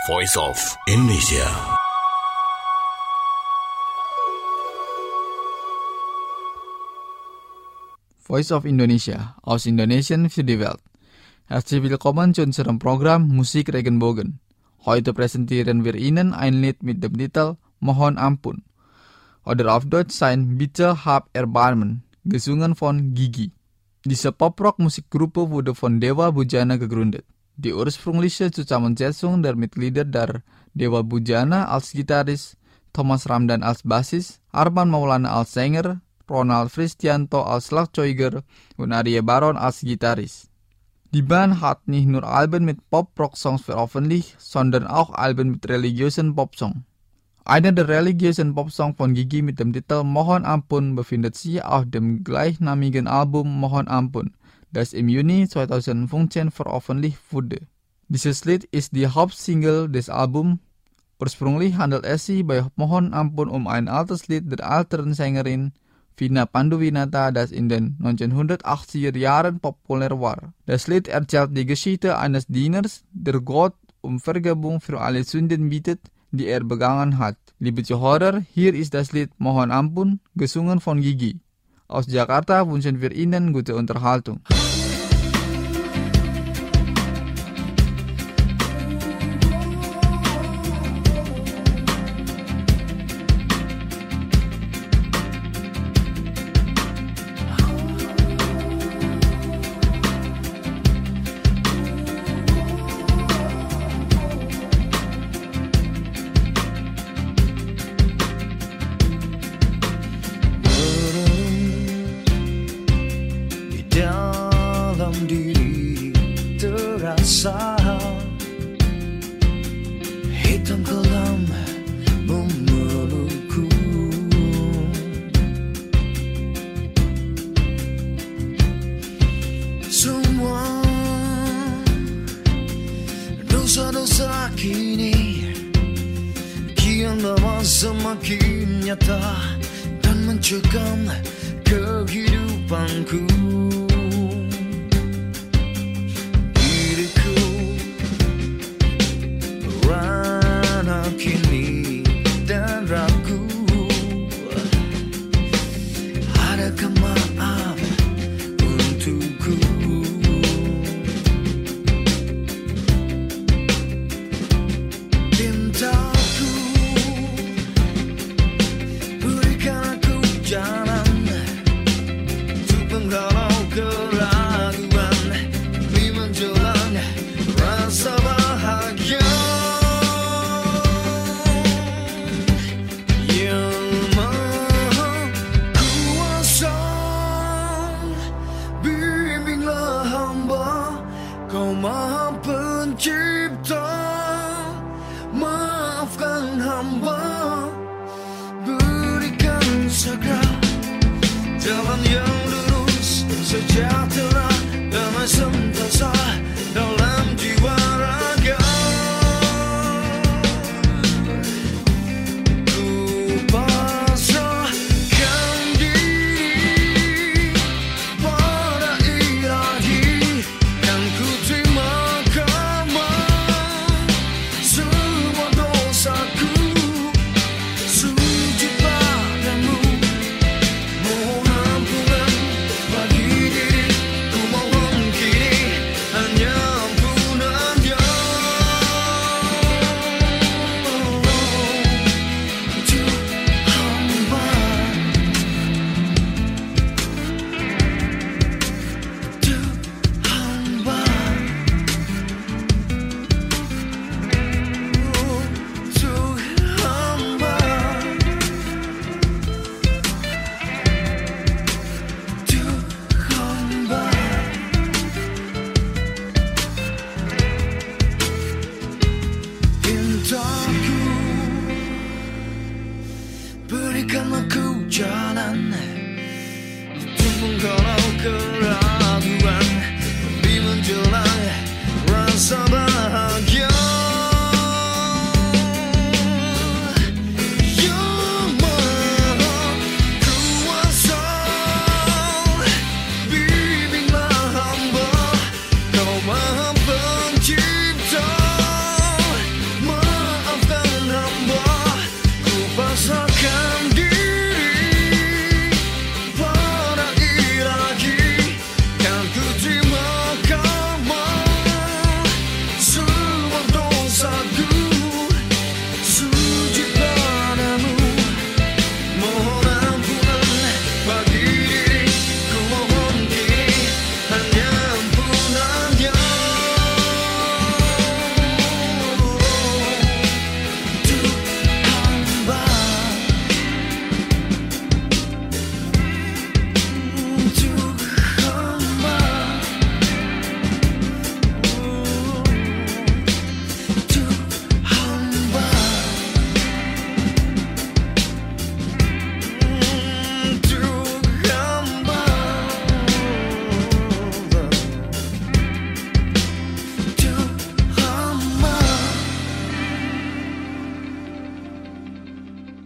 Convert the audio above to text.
Voice of Indonesia. Voice of Indonesia, aus Indonesien für die Welt. Herzlich willkommen zu unserem Program Musik Regenbogen. Heute präsentieren wir Ihnen ein Lied mit dem Titel Mohon Ampun. Oder auf Deutsch sein Bitte hab Erbarmen, gesungen von Gigi. Diese Pop-Rock-Musikgruppe wurde von Dewa Bujana gegründet. Die ursprüngliche Zusammensetzung der Mitglieder der Dewa Bujana als Gitarrist, Thomas Ramdan als Bassist, Arman Maulana als Sänger, Ronald Fristianto als Schlagzeuger und Arye Baron als Gitarrist. Die Band hat nicht nur Alben mit Pop-Rock-Songs veröffentlicht, sondern auch Alben mit religiösen Pop-Songs. Einer der religiösen Pop-Songs von Gigi mit dem Titel Mohon Ampun befindet sich auf dem gleichnamigen Album Mohon Ampun, das im Juni 2015 veröffentlicht wurde. Dieses Lied ist die Hauptsingle des Albums. Ursprünglich handelt es sich bei Mohon Ampun um ein altes Lied der älteren Sängerin Vina Panduwinata, das in den 1980er Jahren populär war. Das Lied erzählt die Geschichte eines Dieners, der Gott um Vergebung für alle Sünden bittet, die er begangen hat. Liebe Zuhörer, hier ist das Lied Mohon Ampun, gesungen von Gigi. Aus Jakarta wünschen wir Ihnen gute Unterhaltung. Dalam diri terasa hitam kelam memelukku. Semua dosa-dosa kini kian lama semakin nyata dan mencekam kehidupanku. Kini dan ragu, adakah maaf untukku? Pintaku, berikan aku jalan untuk menghalau keraguan demi menjelang rasa bahagia. Kau Maha Pencipta, maafkan hamba, berikan segera jalan yang lurus, sejahtera, damai sentosa dalam jiwa raga. Ku pasrahkan diri pada ilahi. Berikan aku jalan untuk menghalau ke